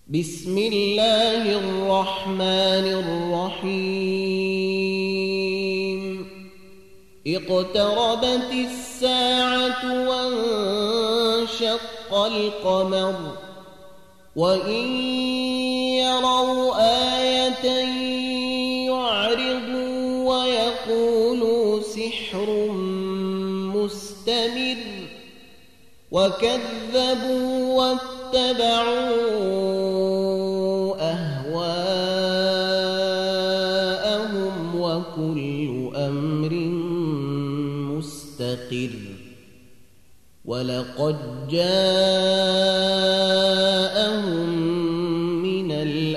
بسم الله الرحمن الرحيم اقتربت الساعة وانشق القمر وإن يروا آية يعرضوا ويقولوا سحر مستمر وكذبوا واتبعوا أهواءهم وكل أمر مستقر ولقد جاءهم من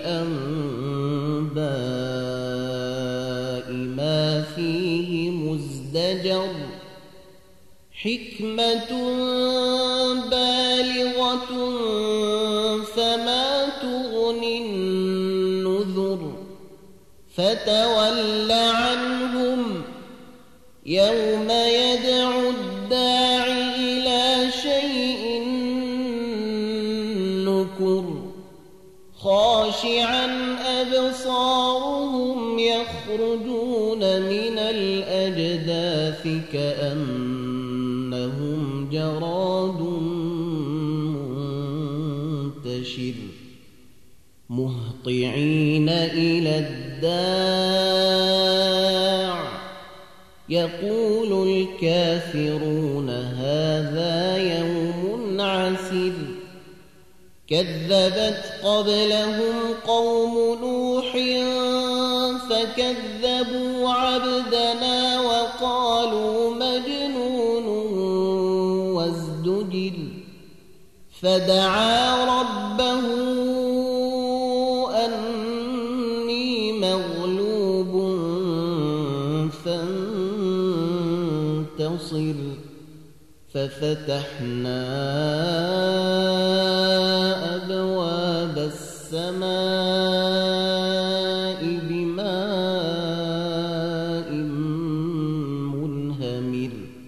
الأنباء ما فيه مزدجر حكمة بالغة فما تغني النذر فتول عنهم يوم يدعو الداع إلى شيء نكر خاشعا أبصارهم يخرجون من الأجداث كأنهم جراد منتشر مهطعين إلى الداع يقول الكافرون هذا يوم عسر كذبت قبلهم قوم نوح فكذبوا عبدنا وقالوا مجنون وازدجر فدعا ربه أني مغلوب فانتصر ففتحنا أبواب السماء بماء منهمر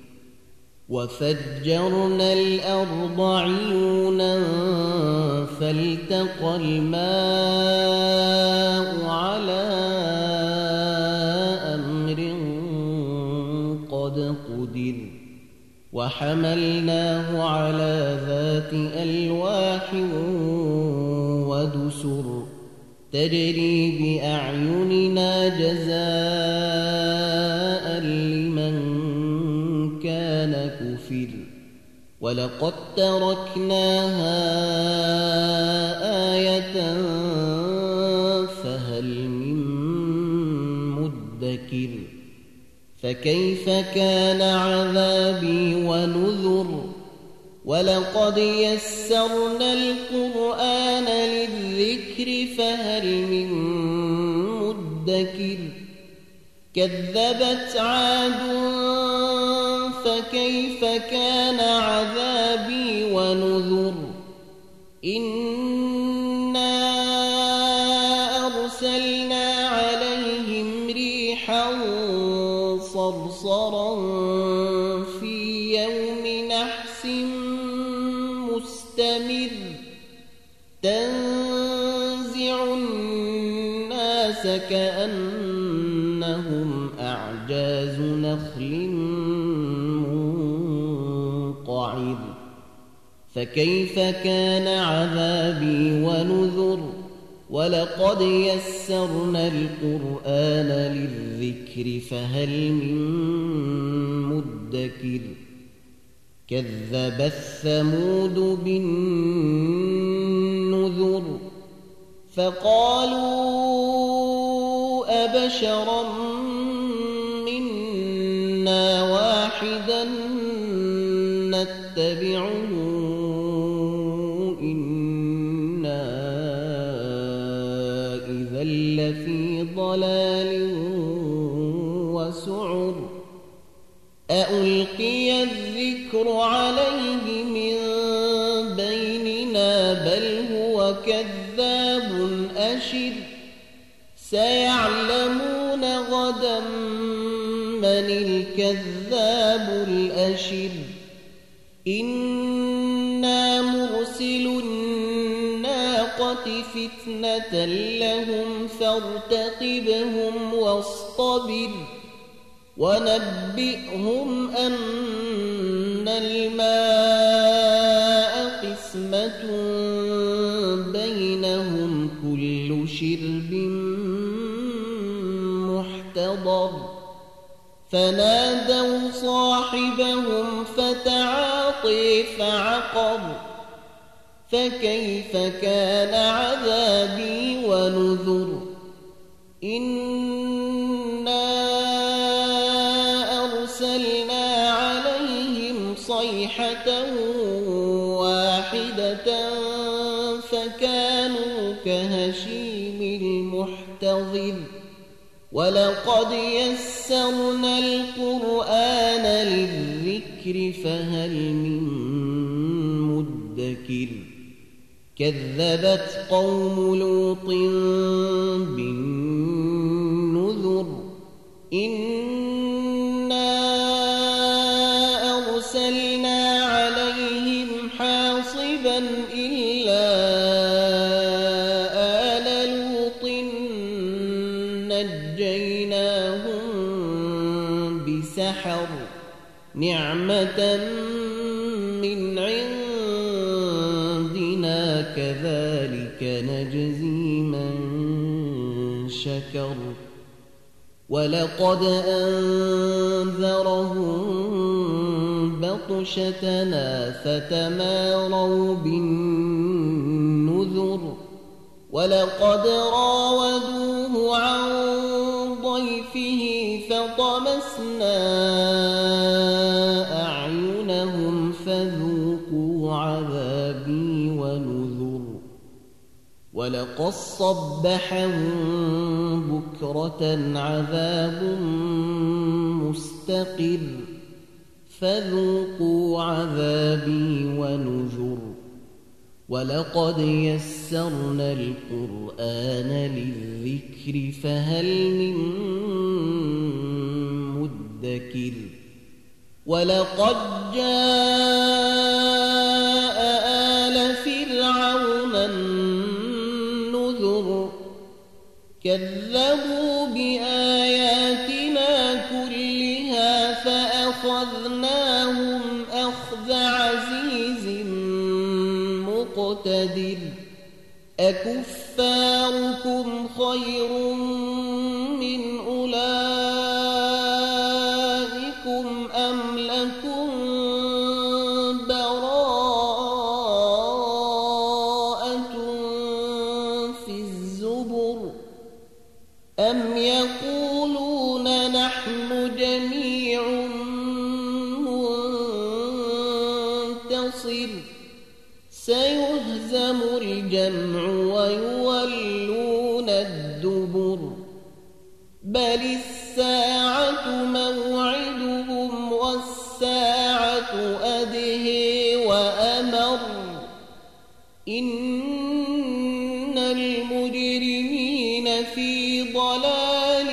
وفجرنا الأرض عيونا فالتقى الماء على أمر قد قدر وحملناه على ذات ألواح ودسر تجري بأعيننا جزاء لمن كان كفر ولقد تركناها آية فهل من مدكر فكيف كان عذابي ونذر ولقد يسرنا القرآن للذكر فهل من مدكر كذبت عاد فكيف كان عذابي ونذر إنا أرسلنا عليهم ريحا صرصرا في يوم نحس مستمر تنزع الناس كأنهم أعجاز نخل منقعر فكيف كان عذابي ونذر ولقد يسرنا القرآن للذكر فهل من مدكر كذبت ثمود بالنذر فقالوا أبشرا منا واحدا نتبعه إنا إذا لفي ضلال وسعر أألقي الذكر عليه من بيننا بل هو كذاب أشر سيعلمون غدا من الكذاب الأشر إنا مرسل الناقة فتنة لهم فارتقبهم واصطبر ونبئهم أن الماء قسمة بينهم كل شرب محتضر فنادوا صاحبهم فتعاطي فعقر فكيف كان عذابي ونذر إنا أرسلنا عليهم صيحة واحدة فكانوا كهشيم المحتضر ولقد يسرنا القرآن للذكر فهل من مدكر كذبت قوم لوط بالنذر إنا أرسلنا عليهم حاصبا إلا آل لوط نجيناهم بسحر نعمة من عندنا كذلك نجزي من شكر ولقد أنذرهم بطشتنا فتماروا بالنذر ولقد راودوه عن ضيفه فطمسنا أعينهم فذوقوا عذابي ونذر ولقد صبحهم بكرة عذاب مستقر فذوقوا عذابي ونذر ولقد يسرنا القرآن للذكر فهل من مدكر ولقد جاء آل فرعون النذر كذبوا بآياتنا كلها فأخذناهم أخذ عزيز مقتدر أكفاركم خير من أولئكم أم لكم براءة في الزبر أم يقولون نحن جميع منتصر سيهزم الجمع ويولون الدبر بل الساعة موعدهم والساعة أدهي وأمر إن المجرمين في ضلال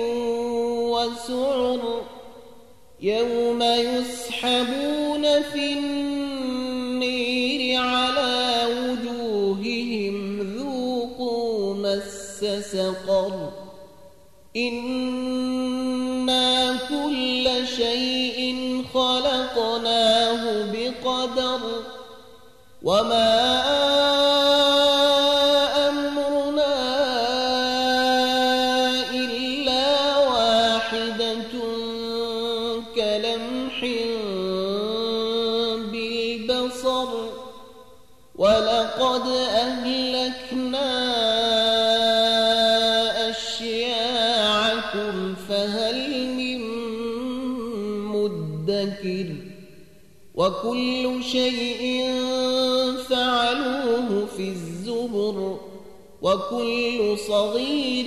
وسعر يوم يسحبون في النير على وجوههم ذوقوا مس سقر إنا كل شيء خلقناه بقدر وما أمرنا إلا واحدة كلمح بالبصر ولقد أهلكنا أشياعكم فهل من مدكر وكل شيء فعلوه في الزبر وكل صغير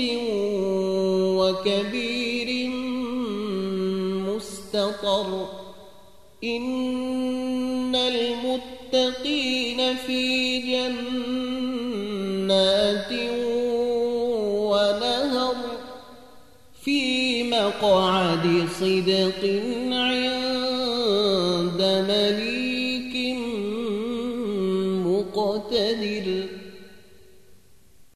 وكبير مستطر إن المتقين في جنات ونهر في مقعد صدق